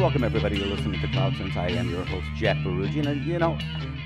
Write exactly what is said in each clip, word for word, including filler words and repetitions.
welcome everybody. You're listening to CloudSense. I am your host, Jack Barugian. And, you know,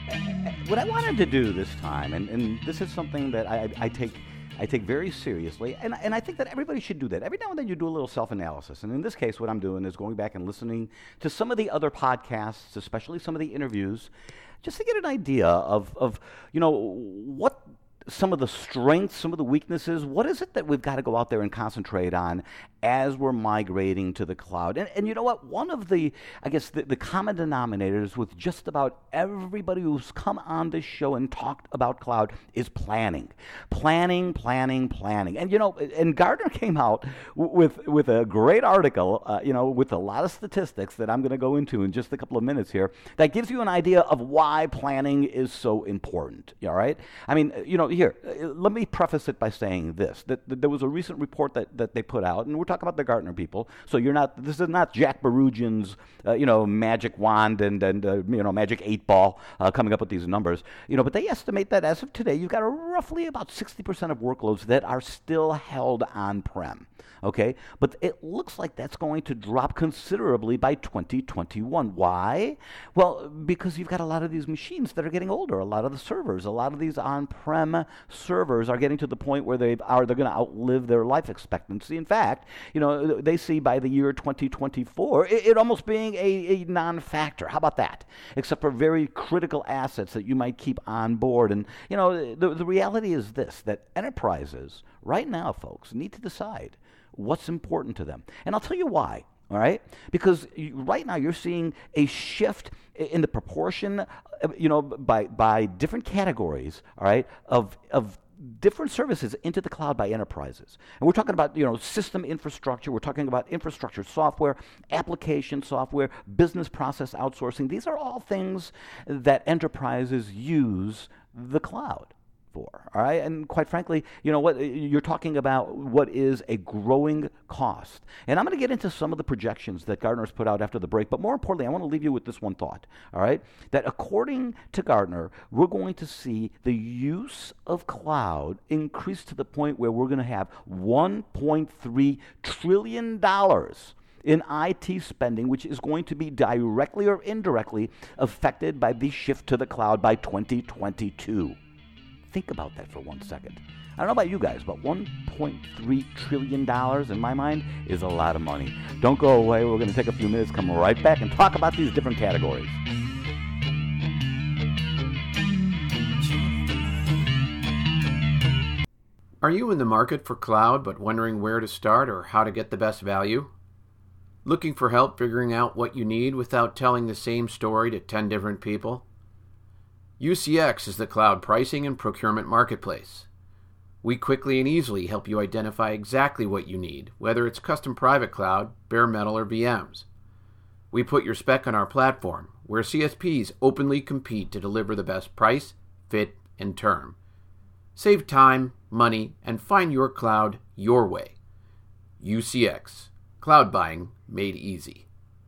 what I wanted to do this time, and, and this is something that I, I take I take very seriously, and, and I think that everybody should do that. Every now and then you do a little self-analysis, and in this case, what I'm doing is going back and listening to some of the other podcasts, especially some of the interviews, just to get an idea of, of you know, what some of the strengths, some of the weaknesses, what is it that we've got to go out there and concentrate on as we're migrating to the cloud? And, and you know what? One of the, I guess, the, the common denominators with just about everybody who's come on this show and talked about cloud is planning. Planning, planning, planning. And, you know, and Gartner came out with, with a great article, uh, you know, with a lot of statistics that I'm going to go into in just a couple of minutes here that gives you an idea of why planning is so important, all right? I mean, you know, here, uh, let me preface it by saying this, that, that there was a recent report that, that they put out, and we're talking about the Gartner people, so you're not, this is not Jack Barugian's, uh, you know, magic wand and, and uh, you know, magic eight ball uh, coming up with these numbers, you know, but they estimate that as of today, you've got a roughly about sixty percent of workloads that are still held on-prem, okay? But it looks like that's going to drop considerably by twenty twenty-one. Why? Well, because you've got a lot of these machines that are getting older, a lot of the servers, a lot of these on-prem servers are getting to the point where they are they're going to outlive their life expectancy. In fact, you know, they see by the year twenty twenty-four it, it almost being a, a non-factor. How about that? Except for very critical assets that you might keep on board. And you know, the, the reality is this, that enterprises right now, folks, need to decide what's important to them. And I'll tell you why. All right? Because you, right now you're seeing a shift in the proportion, uh, you know, by by different categories, all right, of of different services into the cloud by enterprises. And we're talking about, you know, system infrastructure, we're talking about infrastructure software, application software, business process outsourcing. These are all things that enterprises use the cloud for, all right? And quite frankly, you know what, you're talking about what is a growing cost. And I'm going to get into some of the projections that Gartner's put out after the break, but more importantly, I want to leave you with this one thought, all right? That according to Gartner, we're going to see the use of cloud increase to the point where we're going to have one point three trillion dollars in I T spending, which is going to be directly or indirectly affected by the shift to the cloud by twenty twenty-two. Think about that for one second. I don't know about you guys, but one point three trillion dollars in my mind is a lot of money. Don't go away. We're going to take a few minutes, come right back, and talk about these different categories. Are you in the market for cloud but wondering where to start or how to get the best value? Looking for help figuring out what you need without telling the same story to ten different people? U C X is the cloud pricing and procurement marketplace. We quickly and easily help you identify exactly what you need, whether it's custom private cloud, bare metal, or V Ms. We put your spec on our platform, where C S Ps openly compete to deliver the best price, fit, and term. Save time, money, and find your cloud your way. U C X. Cloud buying made easy.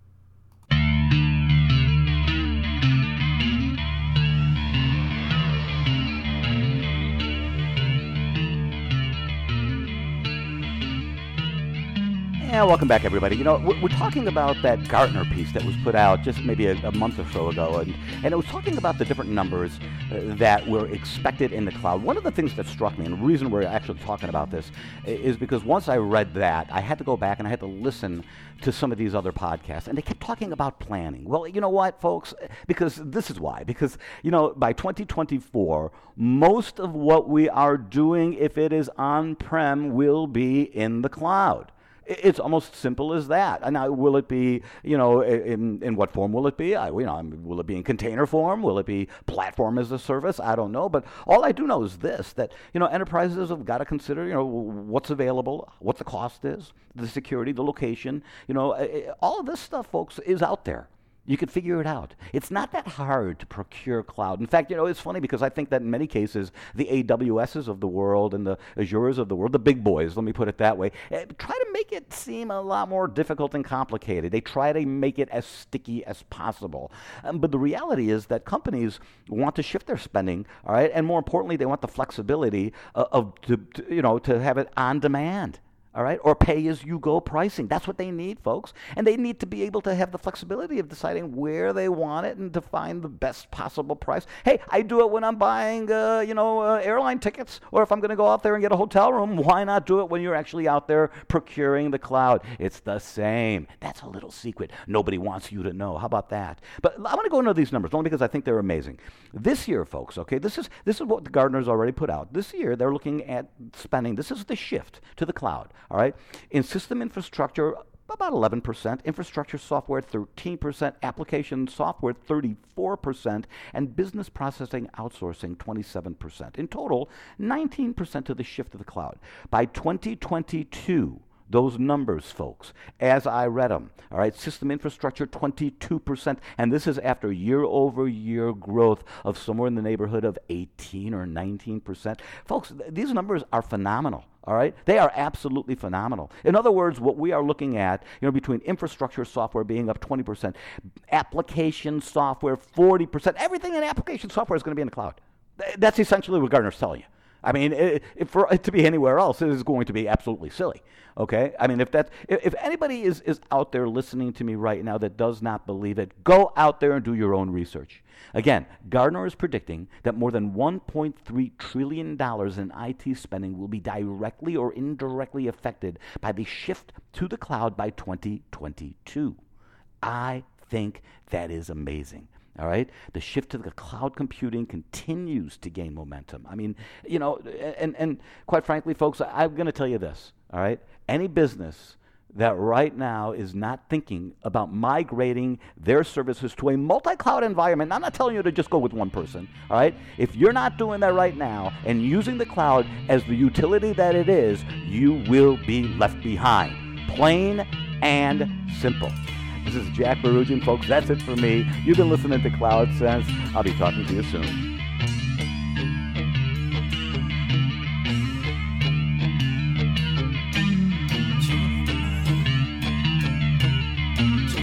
Yeah, welcome back, everybody. You know, we're, we're talking about that Gartner piece that was put out just maybe a, a month or so ago, and, and it was talking about the different numbers uh, that were expected in the cloud. One of the things that struck me, and the reason we're actually talking about this, is because once I read that, I had to go back and I had to listen to some of these other podcasts, and they kept talking about planning. Well, you know what, folks? Because this is why. Because, you know, by twenty twenty-four, most of what we are doing, if it is on-prem, will be in the cloud. It's almost simple as that. And now, will it be, you know, in, in what form will it be? I, you know, will it be in container form? Will it be platform as a service? I don't know. But all I do know is this, that, you know, enterprises have got to consider, you know, what's available, what the cost is, the security, the location. You know, all of this stuff, folks, is out there. You can figure it out. It's not that hard to procure cloud. In fact, you know, it's funny because I think that in many cases, the A W S's of the world and the Azures of the world, the big boys, let me put it that way, try to make it seem a lot more difficult and complicated. They try to make it as sticky as possible. Um, but the reality is that companies want to shift their spending, all right, and more importantly, they want the flexibility uh, of, to, to, you know, to have it on demand. all right, or pay-as-you-go pricing. That's what they need, folks. And they need to be able to have the flexibility of deciding where they want it and to find the best possible price. Hey, I do it when I'm buying, uh, you know, uh, airline tickets, or if I'm going to go out there and get a hotel room. Why not do it when you're actually out there procuring the cloud? It's the same. That's a little secret nobody wants you to know. How about that? But I want to go into these numbers, only because I think they're amazing. This year, folks, okay, this is this is what the Gartner's already put out. This year, they're looking at spending. This is the shift to the cloud. All right, in system infrastructure, about eleven percent, infrastructure software, thirteen percent, application software, thirty-four percent, and business processing outsourcing, twenty-seven percent. In total, nineteen percent of the shift to the cloud. By twenty twenty-two, those numbers, folks, as I read them, all right, system infrastructure, twenty-two percent, and this is after year-over-year growth of somewhere in the neighborhood of eighteen or nineteen percent. Folks, th- these numbers are phenomenal. All right? They are absolutely phenomenal. In other words, what we are looking at, you know, between infrastructure software being up twenty percent, application software forty percent, everything in application software is going to be in the cloud. Th- That's essentially what Gartner's telling you. I mean, it, it, for it to be anywhere else, it is going to be absolutely silly. Okay? I mean, if that, if, if anybody is, is out there listening to me right now that does not believe it, go out there and do your own research. Again, Gartner is predicting that more than one point three trillion dollars in I T spending will be directly or indirectly affected by the shift to the cloud by twenty twenty-two. I think that is amazing. All right? The shift to the cloud computing continues to gain momentum. I mean, you know, and, and quite frankly, folks, I'm going to tell you this, all right? Any business that right now is not thinking about migrating their services to a multi-cloud environment, I'm not telling you to just go with one person, all right? If you're not doing that right now and using the cloud as the utility that it is, you will be left behind. Plain and simple. This is Jack Barugian, folks. That's it for me. You've been listening to Cloud Sense. I'll be talking to you soon.